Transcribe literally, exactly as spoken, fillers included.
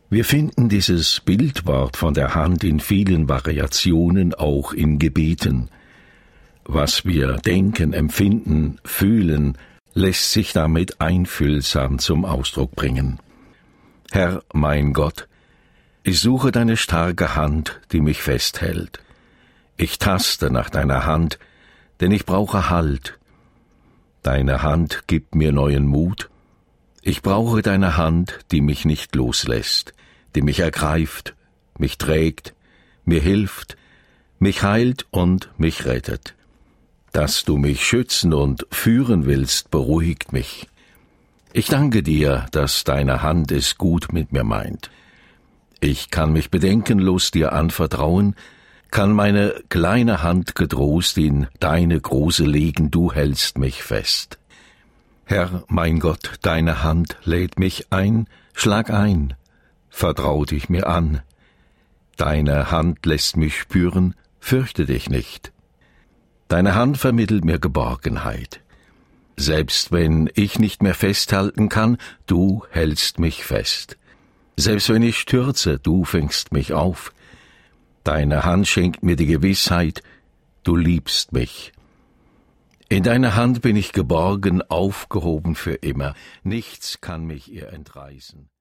Wir finden dieses Bildwort von der Hand in vielen Variationen auch in Gebeten. Was wir denken, empfinden, fühlen, lässt sich damit einfühlsam zum Ausdruck bringen. Herr, mein Gott, ich suche deine starke Hand, die mich festhält. Ich taste nach deiner Hand, denn ich brauche Halt. Deine Hand gibt mir neuen Mut. Ich brauche deine Hand, die mich nicht loslässt, die mich ergreift, mich trägt, mir hilft, mich heilt und mich rettet. Dass du mich schützen und führen willst, beruhigt mich. Ich danke dir, dass deine Hand es gut mit mir meint. Ich kann mich bedenkenlos dir anvertrauen, kann meine kleine Hand getrost in deine große legen, du hältst mich fest. Herr, mein Gott, deine Hand lädt mich ein, schlag ein, vertrau dich mir an. Deine Hand lässt mich spüren, fürchte dich nicht. Deine Hand vermittelt mir Geborgenheit. Selbst wenn ich nicht mehr festhalten kann, du hältst mich fest. Selbst wenn ich stürze, du fängst mich auf. Deine Hand schenkt mir die Gewissheit, du liebst mich. In deiner Hand bin ich geborgen, aufgehoben für immer. Nichts kann mich ihr entreißen.